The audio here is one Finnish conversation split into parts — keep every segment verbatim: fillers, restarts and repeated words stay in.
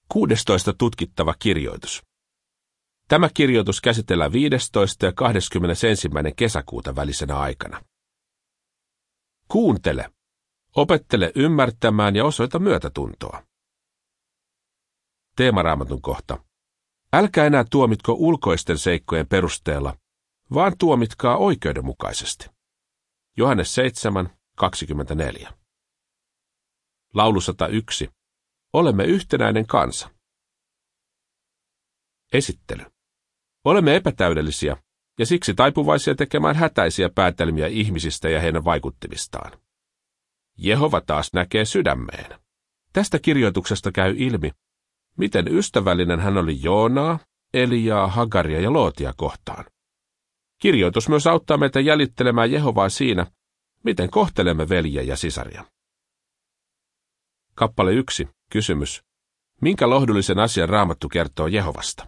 kuudestoista tutkittava kirjoitus. Tämä kirjoitus käsitellään viidestoista ja kahdeskymmenesensimmäinen kesäkuuta välisenä aikana. Kuuntele, opettele ymmärtämään ja osoita myötätuntoa. Teemaraamatun kohta. Älkää enää tuomitko ulkoisten seikkojen perusteella, vaan tuomitkaa oikeudenmukaisesti. Johannes seitsemän kaksikymmentäneljä. Laulu sata yksi. Olemme yhtenäinen kansa. Esittely. Olemme epätäydellisiä ja siksi taipuvaisia tekemään hätäisiä päätelmiä ihmisistä ja heidän vaikuttimistaan. Jehova taas näkee sydämeen. Tästä kirjoituksesta käy ilmi, miten ystävällinen hän oli Joonaa, Eliaa, Hagaria ja Lootia kohtaan. Kirjoitus myös auttaa meitä jäljittelemään Jehovaa siinä, miten kohtelemme veljiä ja sisaria. Kappale yksi. Kysymys. Minkä lohdullisen asian Raamattu kertoo Jehovasta?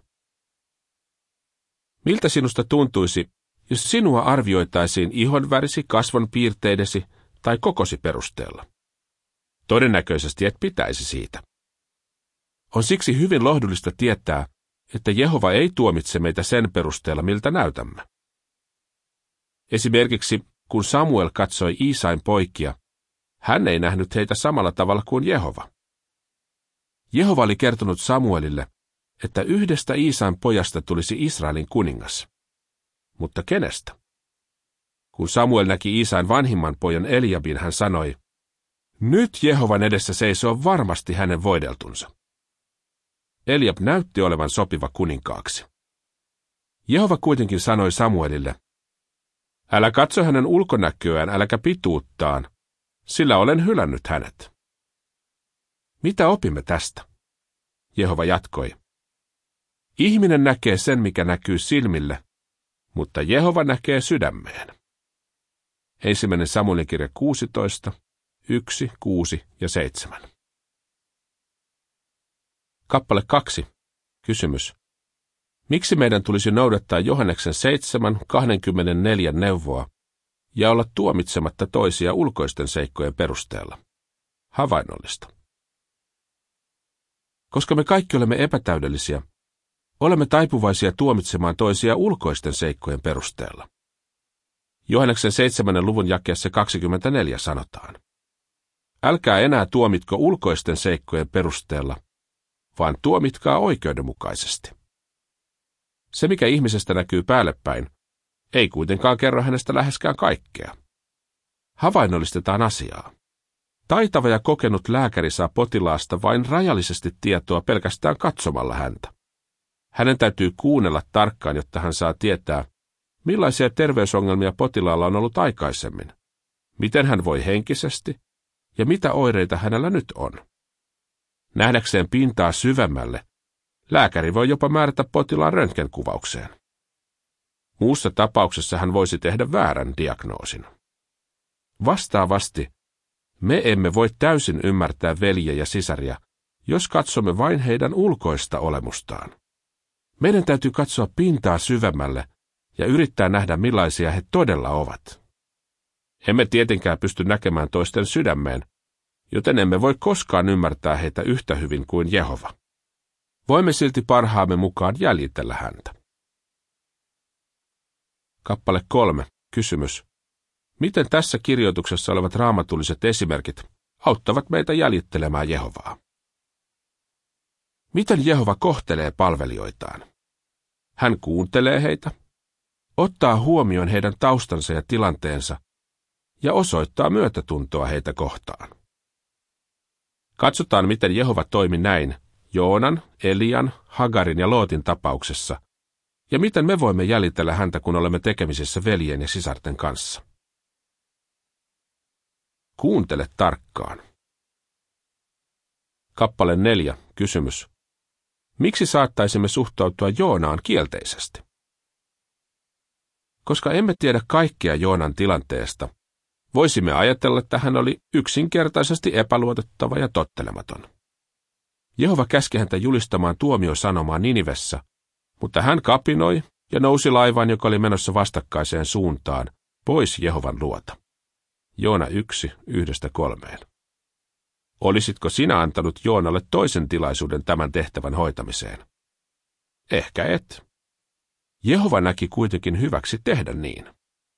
Miltä sinusta tuntuisi, jos sinua arvioitaisiin ihonvärisi, kasvonpiirteidesi tai kokosi perusteella? Todennäköisesti et pitäisi siitä. On siksi hyvin lohdullista tietää, että Jehova ei tuomitse meitä sen perusteella, miltä näytämme. Esimerkiksi, kun Samuel katsoi Iisain poikia, hän ei nähnyt heitä samalla tavalla kuin Jehova. Jehova oli kertonut Samuelille, että yhdestä Iisain pojasta tulisi Israelin kuningas. Mutta kenestä? Kun Samuel näki Iisain vanhimman pojan Eliabin, hän sanoi, nyt Jehovan edessä seisoo varmasti hänen voideltunsa. Eliab näytti olevan sopiva kuninkaaksi. Jehova kuitenkin sanoi Samuelille, älä katso hänen ulkonäköään, äläkä pituuttaan, sillä olen hylännyt hänet. Mitä opimme tästä? Jehova jatkoi. Ihminen näkee sen, mikä näkyy silmille, mutta Jehova näkee sydämeen. Ensimmäinen Samuelin kirja kuusitoista, yksi, kuusi ja seitsemän. Kappale kaksi. Kysymys. Miksi meidän tulisi noudattaa Johanneksen seitsemän kaksikymmentäneljä neuvoa ja olla tuomitsematta toisia ulkoisten seikkojen perusteella? Havainnollista. Koska me kaikki olemme epätäydellisiä, olemme taipuvaisia tuomitsemaan toisia ulkoisten seikkojen perusteella. Johanneksen seitsemännen luvun jakeessa kaksikymmentäneljä sanotaan. Älkää enää tuomitko ulkoisten seikkojen perusteella, vaan tuomitkaa oikeudenmukaisesti. Se, mikä ihmisestä näkyy päällepäin, ei kuitenkaan kerro hänestä läheskään kaikkea. Havainnollistetaan asiaa. Taitava ja kokenut lääkäri saa potilaasta vain rajallisesti tietoa pelkästään katsomalla häntä. Hänen täytyy kuunnella tarkkaan, jotta hän saa tietää, millaisia terveysongelmia potilaalla on ollut aikaisemmin, miten hän voi henkisesti ja mitä oireita hänellä nyt on. Nähdäkseen pintaa syvemmälle, lääkäri voi jopa määrätä potilaan röntgenkuvaukseen. Muussa tapauksessa hän voisi tehdä väärän diagnoosin. Vastaavasti, me emme voi täysin ymmärtää veljiä ja sisaria, jos katsomme vain heidän ulkoista olemustaan. Meidän täytyy katsoa pintaa syvemmälle ja yrittää nähdä, millaisia he todella ovat. Emme tietenkään pysty näkemään toisten sydämeen, joten emme voi koskaan ymmärtää heitä yhtä hyvin kuin Jehova. Voimme silti parhaamme mukaan jäljitellä häntä. Kappale kolme. Kysymys. Miten tässä kirjoituksessa olevat raamatulliset esimerkit auttavat meitä jäljittelemään Jehovaa? Miten Jehova kohtelee palvelijoitaan? Hän kuuntelee heitä, ottaa huomioon heidän taustansa ja tilanteensa ja osoittaa myötätuntoa heitä kohtaan. Katsotaan, miten Jehova toimi näin Joonan, Elian, Hagarin ja Lootin tapauksessa, ja miten me voimme jäljitellä häntä, kun olemme tekemisissä veljen ja sisarten kanssa. Kuuntele tarkkaan. Kappale neljä. Kysymys. Miksi saattaisimme suhtautua Joonaan kielteisesti? Koska emme tiedä kaikkea Joonan tilanteesta, voisimme ajatella, että hän oli yksinkertaisesti epäluotettava ja tottelematon. Jehova käski häntä julistamaan tuomiosanomaa Ninivessä, mutta hän kapinoi ja nousi laivaan, joka oli menossa vastakkaiseen suuntaan, pois Jehovan luota. Joona yksi, yhdestä kolmeen. Olisitko sinä antanut Joonalle toisen tilaisuuden tämän tehtävän hoitamiseen? Ehkä et. Jehova näki kuitenkin hyväksi tehdä niin.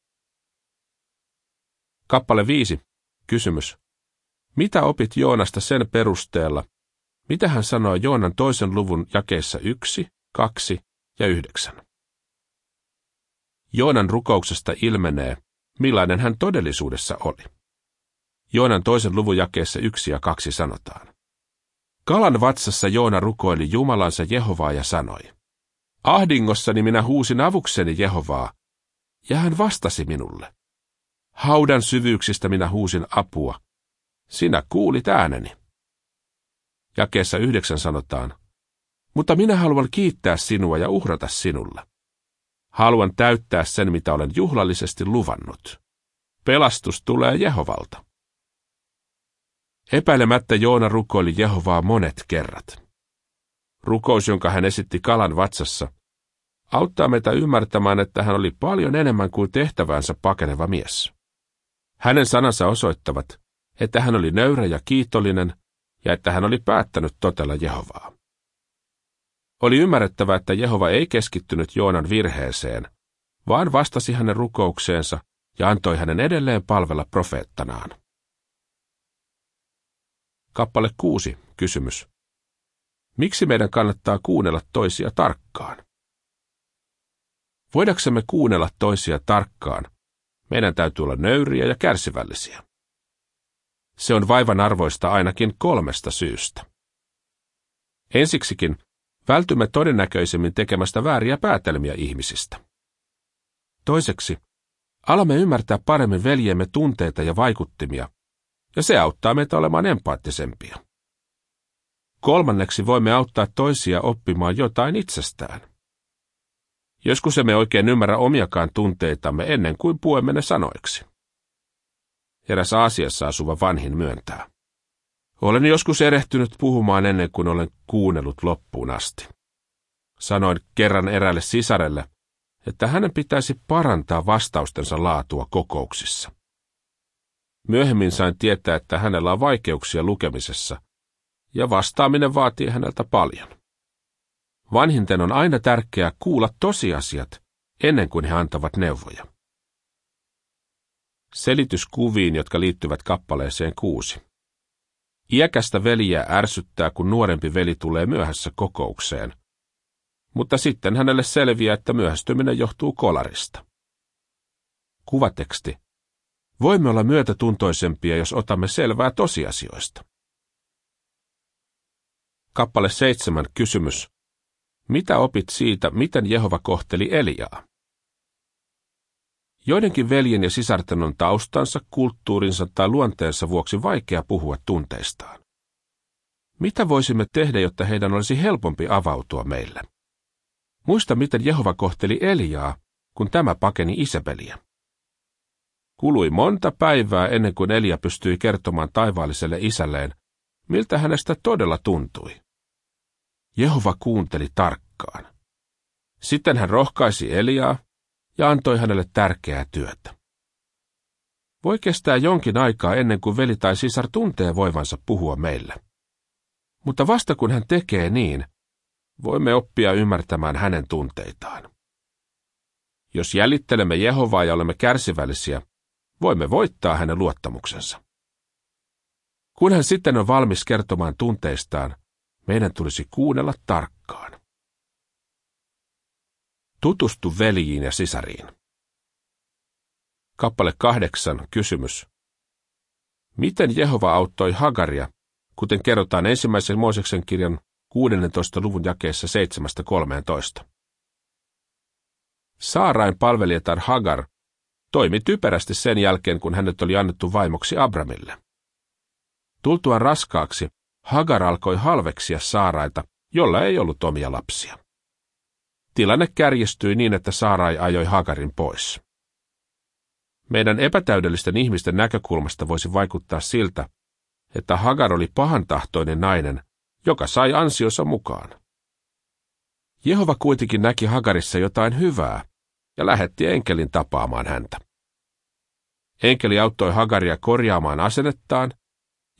Kappale viisi. Kysymys. Mitä opit Joonasta sen perusteella, mitä hän sanoo Joonan toisen luvun jakeissa yksi, kaksi ja yhdeksän? Joonan rukouksesta ilmenee, millainen hän todellisuudessa oli. Joonan toisen luvun jakeessa yksi ja kaksi sanotaan. Kalan vatsassa Joona rukoili Jumalansa Jehovaa ja sanoi, ahdingossani minä huusin avukseni Jehovaa, ja hän vastasi minulle. Haudan syvyyksistä minä huusin apua, sinä kuulit ääneni. Jakeessa yhdeksän sanotaan, mutta minä haluan kiittää sinua ja uhrata sinulle. Haluan täyttää sen, mitä olen juhlallisesti luvannut. Pelastus tulee Jehovalta. Epäilemättä Joona rukoili Jehovaa monet kerrat. Rukous, jonka hän esitti kalan vatsassa, auttaa meitä ymmärtämään, että hän oli paljon enemmän kuin tehtävänsä pakeneva mies. Hänen sanansa osoittavat, että hän oli nöyrä ja kiitollinen ja että hän oli päättänyt totella Jehovaa. Oli ymmärrettävä, että Jehova ei keskittynyt Joonan virheeseen, vaan vastasi hänen rukoukseensa ja antoi hänen edelleen palvella profeettanaan. Kappale kuusi. Kysymys. Miksi meidän kannattaa kuunnella toisia tarkkaan? Voidaksemme kuunnella toisia tarkkaan, meidän täytyy olla nöyriä ja kärsivällisiä. Se on vaivan arvoista ainakin kolmesta syystä. Ensiksikin, vältymme todennäköisemmin tekemästä vääriä päätelmiä ihmisistä. Toiseksi, alamme ymmärtää paremmin veljemme tunteita ja vaikuttimia, ja se auttaa meitä olemaan empaattisempia. Kolmanneksi voimme auttaa toisia oppimaan jotain itsestään. Joskus emme oikein ymmärrä omiakaan tunteitamme ennen kuin puemme ne sanoiksi. Eräs Aasiassa asuva vanhin myöntää. Olen joskus erehtynyt puhumaan ennen kuin olen kuunnellut loppuun asti. Sanoin kerran eräälle sisarelle, että hänen pitäisi parantaa vastaustensa laatua kokouksissa. Myöhemmin sain tietää, että hänellä on vaikeuksia lukemisessa, ja vastaaminen vaatii häneltä paljon. Vanhinten on aina tärkeää kuulla tosiasiat ennen kuin he antavat neuvoja. Selitys kuviin, jotka liittyvät kappaleeseen kuusi. Iäkästä veliä ärsyttää, kun nuorempi veli tulee myöhässä kokoukseen, mutta sitten hänelle selviää, että myöhästyminen johtuu kolarista. Kuvateksti. Voimme olla myötätuntoisempia, jos otamme selvää tosiasioista. Kappale seitsemän. Kysymys. Mitä opit siitä, miten Jehova kohteli Eliaa? Joidenkin veljen ja sisarten on taustansa, kulttuurinsa tai luonteensa vuoksi vaikea puhua tunteistaan. Mitä voisimme tehdä, jotta heidän olisi helpompi avautua meille? Muista, miten Jehova kohteli Eliaa, kun tämä pakeni Isabeliä. Kului monta päivää ennen kuin Elia pystyi kertomaan taivaalliselle isälleen, miltä hänestä todella tuntui. Jehova kuunteli tarkkaan. Sitten hän rohkaisi Eliaa ja antoi hänelle tärkeää työtä. Voi kestää jonkin aikaa ennen kuin veli tai sisar tuntee voivansa puhua meille. Mutta vasta kun hän tekee niin, voimme oppia ymmärtämään hänen tunteitaan. Jos jäljittelemme Jehovaa ja olemme kärsivällisiä, voimme voittaa hänen luottamuksensa. Kun hän sitten on valmis kertomaan tunteistaan, meidän tulisi kuunnella tarkkaan. Tutustu veljiin ja sisariin. Kappale kahdeksan. Kysymys. Miten Jehova auttoi Hagaria, kuten kerrotaan ensimmäisen Mooseksen kirjan kuudennentoista luvun jakeessa seitsemästä kolmeentoista? Saarain palvelijatar Hagar toimi typerästi sen jälkeen, kun hänet oli annettu vaimoksi Abramille. Tultuaan raskaaksi, Hagar alkoi halveksia Saaraita, jolla ei ollut omia lapsia. Tilanne kärjistyi niin, että Saarai ajoi Hagarin pois. Meidän epätäydellisten ihmisten näkökulmasta voisi vaikuttaa siltä, että Hagar oli pahantahtoinen nainen, joka sai ansionsa mukaan. Jehova kuitenkin näki Hagarissa jotain hyvää ja lähetti enkelin tapaamaan häntä. Enkeli auttoi Hagaria korjaamaan asennettaan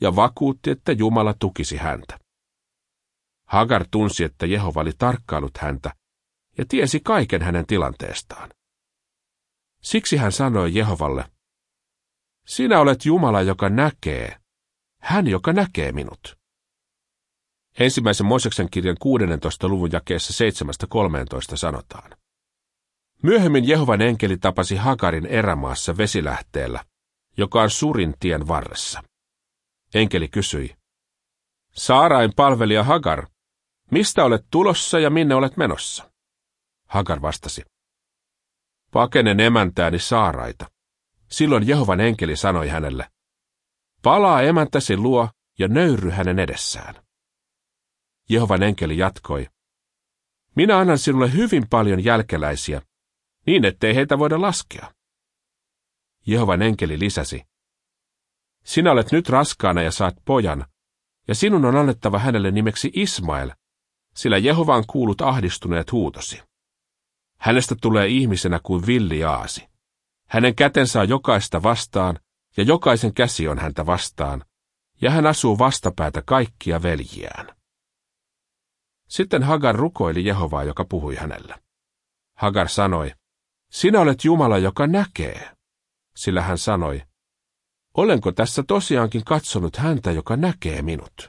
ja vakuutti, että Jumala tukisi häntä. Hagar tunsi, että Jehova oli tarkkaillut häntä ja tiesi kaiken hänen tilanteestaan. Siksi hän sanoi Jehovalle, sinä olet Jumala, joka näkee, hän, joka näkee minut. Ensimmäisen Mooseksen kirjan kuudennentoista luvun jakeessa seitsemästä kolmeentoista sanotaan. Myöhemmin Jehovan enkeli tapasi Hagarin erämaassa vesilähteellä, joka on Surin tien varressa. Enkeli kysyi, Saarain palvelija Hagar, mistä olet tulossa ja minne olet menossa? Hagar vastasi, pakenen emäntääni Saaraita. Silloin Jehovan enkeli sanoi hänelle, palaa emäntäsi luo ja nöyry hänen edessään. Jehovan enkeli jatkoi, minä annan sinulle hyvin paljon jälkeläisiä, niin ettei heitä voida laskea. Jehovan enkeli lisäsi, sinä olet nyt raskaana ja saat pojan, ja sinun on annettava hänelle nimeksi Ismael, sillä Jehova on kuullut ahdistuneet huutosi. Hänestä tulee ihmisenä kuin villi aasi. Hänen kätensä on jokaista vastaan, ja jokaisen käsi on häntä vastaan, ja hän asuu vastapäätä kaikkia veljiään. Sitten Hagar rukoili Jehovaa, joka puhui hänelle. Hagar sanoi, sinä olet Jumala, joka näkee. Sillä hän sanoi, olenko tässä tosiaankin katsonut häntä, joka näkee minut?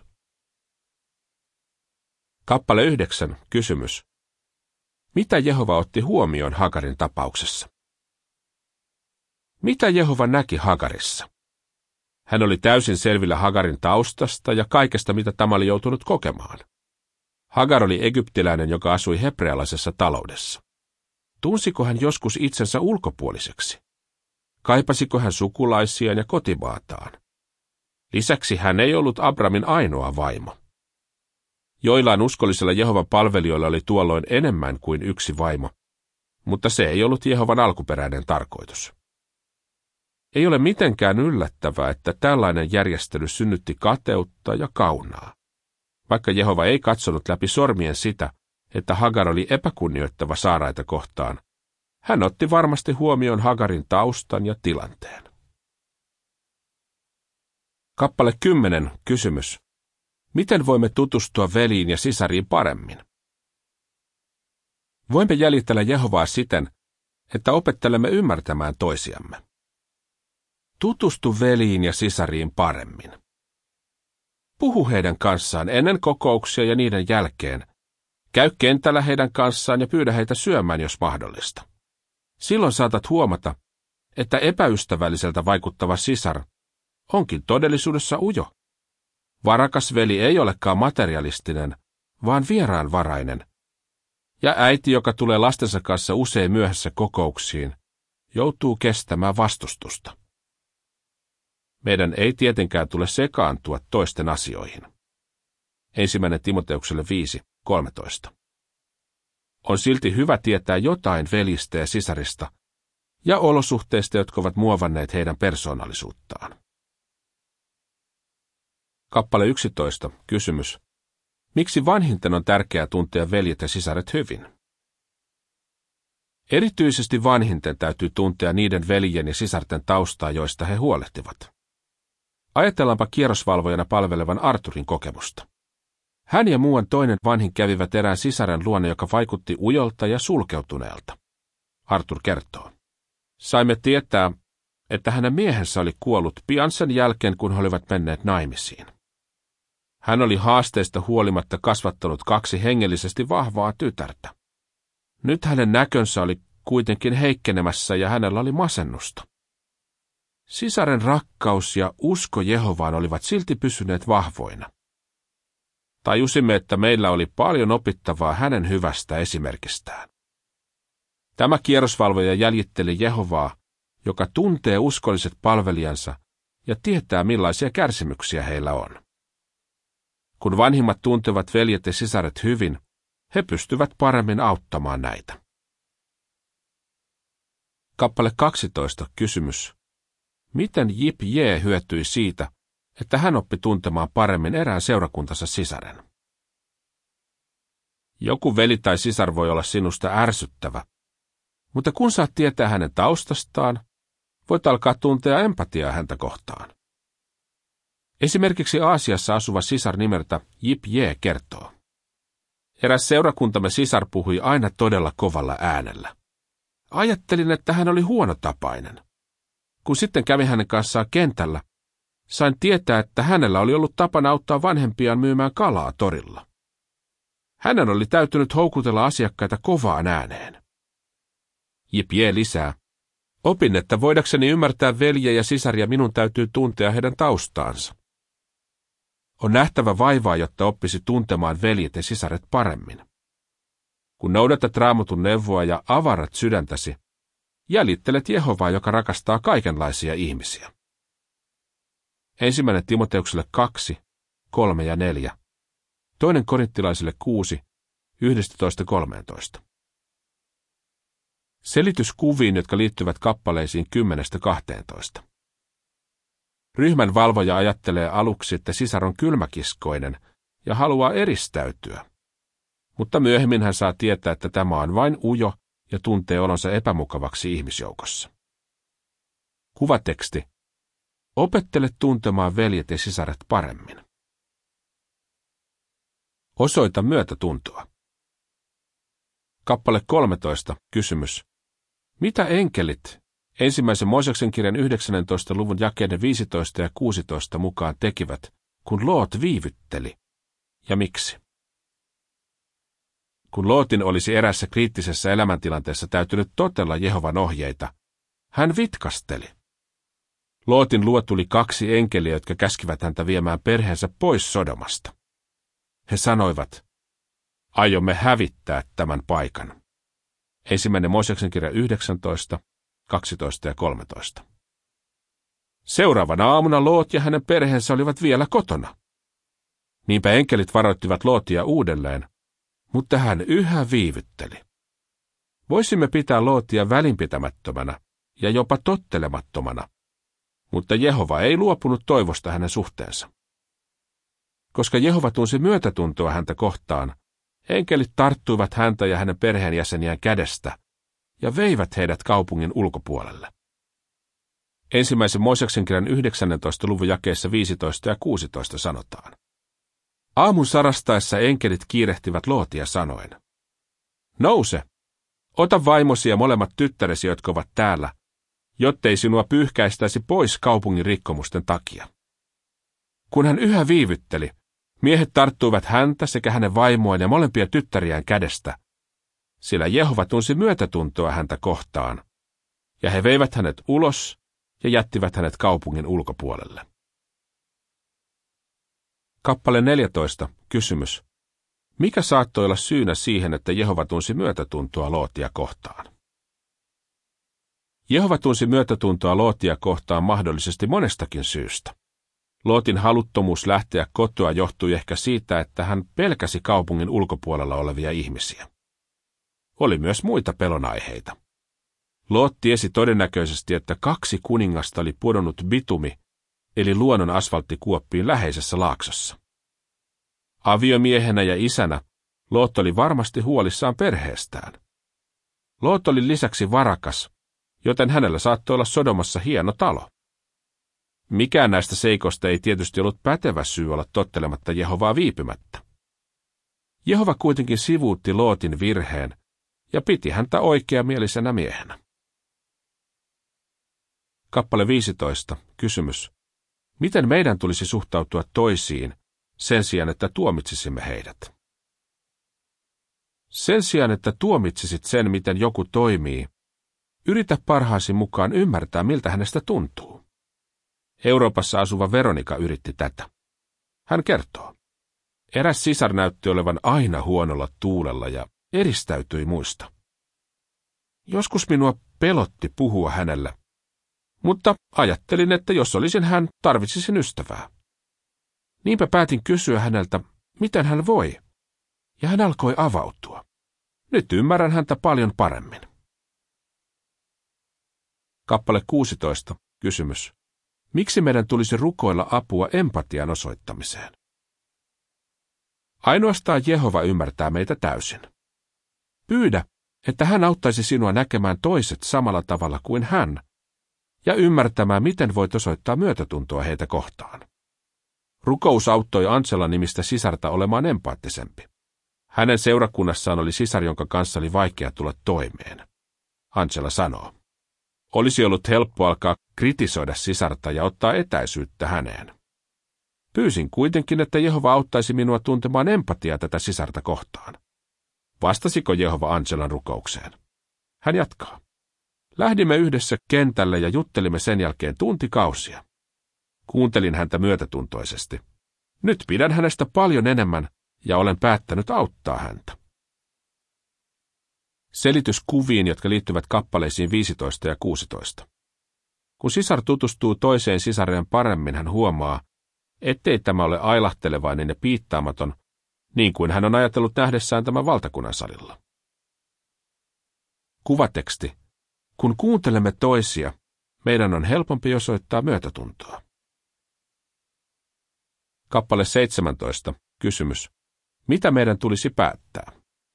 Kappale yhdeksän, kysymys. Mitä Jehova otti huomioon Hagarin tapauksessa? Mitä Jehova näki Hagarissa? Hän oli täysin selvillä Hagarin taustasta ja kaikesta, mitä tämä oli joutunut kokemaan. Hagar oli egyptiläinen, joka asui hebrealaisessa taloudessa. Tunsiko hän joskus itsensä ulkopuoliseksi? Kaipasiko hän sukulaisiaan ja kotimaataan? Lisäksi hän ei ollut Abramin ainoa vaimo. Joillain uskollisilla Jehovan palvelijoilla oli tuolloin enemmän kuin yksi vaimo, mutta se ei ollut Jehovan alkuperäinen tarkoitus. Ei ole mitenkään yllättävää, että tällainen järjestely synnytti kateutta ja kaunaa. Vaikka Jehova ei katsonut läpi sormien sitä, että Hagar oli epäkunnioittava Saaraita kohtaan, hän otti varmasti huomioon Hagarin taustan ja tilanteen. Kappale kymmenen, kysymys. Miten voimme tutustua veliin ja sisariin paremmin? Voimme jäljitellä Jehovaa siten, että opettelemme ymmärtämään toisiamme. Tutustu veliin ja sisariin paremmin. Puhu heidän kanssaan ennen kokouksia ja niiden jälkeen. Käy kentällä heidän kanssaan ja pyydä heitä syömään, jos mahdollista. Silloin saatat huomata, että epäystävälliseltä vaikuttava sisar onkin todellisuudessa ujo. Varakas veli ei olekaan materialistinen, vaan vieraanvarainen. Ja äiti, joka tulee lastensa kanssa usein myöhässä kokouksiin, joutuu kestämään vastustusta. Meidän ei tietenkään tule sekaantua toisten asioihin. Ensimmäinen Timoteukselle viisi kolmetoista. On silti hyvä tietää jotain velistä ja sisarista ja olosuhteista, jotka ovat muovanneet heidän persoonallisuuttaan. Kappale yksitoista, kysymys. Miksi vanhinten on tärkeää tuntea veljet ja sisaret hyvin? Erityisesti vanhinten täytyy tuntea niiden veljen ja sisarten taustaa, joista he huolehtivat. Ajatellaanpa kierrosvalvojana palvelevan Arturin kokemusta. Hän ja muuan toinen vanhin kävivät erään sisaren luona, joka vaikutti ujolta ja sulkeutuneelta. Artur kertoo. Saimme tietää, että hänen miehensä oli kuollut pian sen jälkeen, kun he olivat menneet naimisiin. Hän oli haasteista huolimatta kasvattanut kaksi hengellisesti vahvaa tytärtä. Nyt hänen näkönsä oli kuitenkin heikkenemässä ja hänellä oli masennusta. Sisaren rakkaus ja usko Jehovaan olivat silti pysyneet vahvoina. Tajusimme, että meillä oli paljon opittavaa hänen hyvästä esimerkistään. Tämä kierrosvalvoja jäljitteli Jehovaa, joka tuntee uskolliset palvelijansa ja tietää, millaisia kärsimyksiä heillä on. Kun vanhimmat tuntevat veljet ja sisaret hyvin, he pystyvät paremmin auttamaan näitä. Kappale kaksitoista, kysymys. Miten Jip J. hyötyi siitä, että hän oppi tuntemaan paremmin erään seurakuntansa sisaren? Joku veli tai sisar voi olla sinusta ärsyttävä, mutta kun saat tietää hänen taustastaan, voit alkaa tuntea empatiaa häntä kohtaan. Esimerkiksi Aasiassa asuva sisar nimeltä Jip J kertoo. Eräs seurakuntamme sisar puhui aina todella kovalla äänellä. Ajattelin, että hän oli huonotapainen. Kun sitten kävin hänen kanssaan kentällä, sain tietää, että hänellä oli ollut tapana auttaa vanhempiaan myymään kalaa torilla. Hänen oli täytynyt houkutella asiakkaita kovaan ääneen. Jip J lisää. Opin, että voidakseni ymmärtää veljiä ja sisaria minun täytyy tuntea heidän taustaansa. On nähtävä vaivaa, jotta oppisi tuntemaan veljet ja sisaret paremmin. Kun noudatat Raamatun neuvoa ja avarat sydäntäsi, jäljittelet Jehovaa, joka rakastaa kaikenlaisia ihmisiä. Ensimmäinen Timoteukselle kaksi, kolme ja neljä. Toinen Korinttilaisille kuusi, yksitoista kolmetoista. Selitys kuviin, jotka liittyvät kappaleisiin kymmenestä kahteentoista. Ryhmän valvoja ajattelee aluksi, että sisar on kylmäkiskoinen ja haluaa eristäytyä. Mutta myöhemmin hän saa tietää, että tämä on vain ujo ja tuntee olonsa epämukavaksi ihmisjoukossa. Kuvateksti. Opettele tuntemaan veljet ja sisaret paremmin. Osoita myötätuntoa. Kappale kolmetoista. Kysymys. Mitä enkelit ensimmäisen Mooseksen kirjan yhdeksännentoista luvun jakeiden viisitoista ja kuusitoista mukaan tekivät, kun Loot viivytteli? Ja miksi? Kun Lootin olisi erässä kriittisessä elämäntilanteessa täytynyt totella Jehovan ohjeita, hän vitkasteli. Lootin luo tuli kaksi enkeliä, jotka käskivät häntä viemään perheensä pois Sodomasta. He sanoivat, aiomme hävittää tämän paikan. Ensimmäinen Mooseksen kirja yhdeksäntoista, kaksitoista ja kolmetoista. Seuraavana aamuna Loot ja hänen perheensä olivat vielä kotona. Niinpä enkelit varoittivat Lootia uudelleen, mutta hän yhä viivytteli. Voisimme pitää Lootia välinpitämättömänä ja jopa tottelemattomana, mutta Jehova ei luopunut toivosta hänen suhteensa. Koska Jehova tunsi myötätuntoa häntä kohtaan, enkelit tarttuivat häntä ja hänen perheenjäseniään kädestä ja veivät heidät kaupungin ulkopuolelle. Ensimmäisen Mooseksen kirjan yhdeksännentoista luvun jakeissa viisitoista ja kuusitoista sanotaan. Aamun sarastaessa enkelit kiirehtivät Lootia sanoen. Nouse, ota vaimosi ja molemmat tyttäresi, jotka ovat täällä, jottei sinua pyyhkäistäisi pois kaupungin rikkomusten takia. Kun hän yhä viivytteli, miehet tarttuivat häntä sekä hänen vaimoaan ja molempia tyttäriään kädestä, sillä Jehova tunsi myötätuntoa häntä kohtaan, ja he veivät hänet ulos ja jättivät hänet kaupungin ulkopuolelle. Kappale neljätoista. Kysymys. Mikä saattoi olla syynä siihen, että Jehova tunsi myötätuntoa Lootia kohtaan? Jehova tunsi myötätuntoa Lootia kohtaan mahdollisesti monestakin syystä. Lootin haluttomuus lähteä kotoa johtui ehkä siitä, että hän pelkäsi kaupungin ulkopuolella olevia ihmisiä. Oli myös muita pelonaiheita. Loot tiesi todennäköisesti, että kaksi kuningasta oli pudonnut bitumi, eli luonnon asfalttikuoppiin läheisessä laaksossa. Aviomiehenä ja isänä Loot oli varmasti huolissaan perheestään. Loot oli lisäksi varakas, joten hänellä saattoi olla Sodomassa hieno talo. Mikään näistä seikoista ei tietysti ollut pätevä syy olla tottelematta Jehovaa viipymättä. Jehova kuitenkin sivuutti Lootin virheen ja piti häntä oikeamielisenä miehenä. Kappale viisitoista. Kysymys. Miten meidän tulisi suhtautua toisiin sen sijaan, että tuomitsisimme heidät? Sen sijaan, että tuomitsisit sen, miten joku toimii, yritä parhaasi mukaan ymmärtää, miltä hänestä tuntuu. Euroopassa asuva Veronika yritti tätä. Hän kertoo. Eräs sisar näytti olevan aina huonolla tuulella ja eristäytyi muista. Joskus minua pelotti puhua hänelle, mutta ajattelin, että jos olisin hän, tarvitsisin ystävää. Niinpä päätin kysyä häneltä, miten hän voi, ja hän alkoi avautua. Nyt ymmärrän häntä paljon paremmin. Kappale kuusitoista. Kysymys. Miksi meidän tulisi rukoilla apua empatian osoittamiseen? Ainoastaan Jehova ymmärtää meitä täysin. Pyydä, että hän auttaisi sinua näkemään toiset samalla tavalla kuin hän, ja ymmärtämään, miten voit osoittaa myötätuntoa heitä kohtaan. Rukous auttoi Angela-nimistä sisarta olemaan empaattisempi. Hänen seurakunnassaan oli sisar, jonka kanssa oli vaikea tulla toimeen. Angela sanoo, olisi ollut helppo alkaa kritisoida sisarta ja ottaa etäisyyttä häneen. Pyysin kuitenkin, että Jehova auttaisi minua tuntemaan empatiaa tätä sisarta kohtaan. Vastasiko Jehova Angelan rukoukseen? Hän jatkaa. Lähdimme yhdessä kentälle ja juttelimme sen jälkeen tuntikausia. Kuuntelin häntä myötätuntoisesti. Nyt pidän hänestä paljon enemmän ja olen päättänyt auttaa häntä. Selitys kuviin, jotka liittyvät kappaleisiin viisitoista ja kuusitoista. Kun sisar tutustuu toiseen sisareen paremmin, hän huomaa, ettei tämä ole ailahtelevainen ja piittaamaton, niin kuin hän on ajatellut nähdessään tämän valtakunnan salilla. Kuvateksti. Kun kuuntelemme toisia, meidän on helpompi osoittaa myötätuntoa. Kappale seitsemäntoista. Kysymys. Mitä meidän tulisi päättää?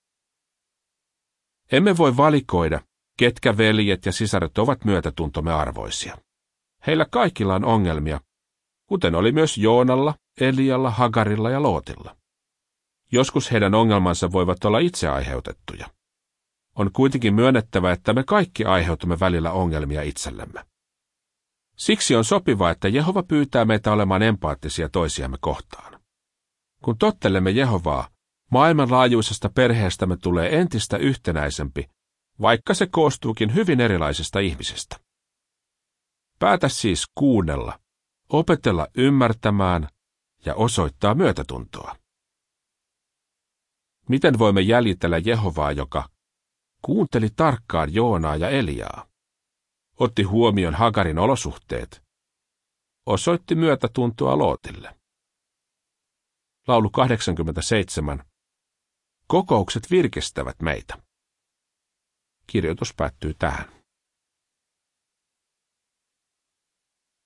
Emme voi valikoida, ketkä veljet ja sisaret ovat myötätuntomme arvoisia. Heillä kaikilla on ongelmia, kuten oli myös Joonalla, Elialla, Hagarilla ja Lootilla. Joskus heidän ongelmansa voivat olla itse aiheutettuja. On kuitenkin myönnettävä, että me kaikki aiheutamme välillä ongelmia itsellemme. Siksi on sopivaa, että Jehova pyytää meitä olemaan empaattisia toisiamme kohtaan. Kun tottelemme Jehovaa, maailmanlaajuisesta perheestämme tulee entistä yhtenäisempi, vaikka se koostuukin hyvin erilaisista ihmisistä. Päätä siis kuunnella, opetella ymmärtämään ja osoittaa myötätuntoa. Miten voimme jäljitellä Jehovaa, joka kuunteli tarkkaan Joonaa ja Eliaa, otti huomioon Hagarin olosuhteet, osoitti myötätuntoa Lootille? Laulu kahdeksankymmentäseitsemän. Kokoukset virkistävät meitä. Kirjoitus päättyy tähän.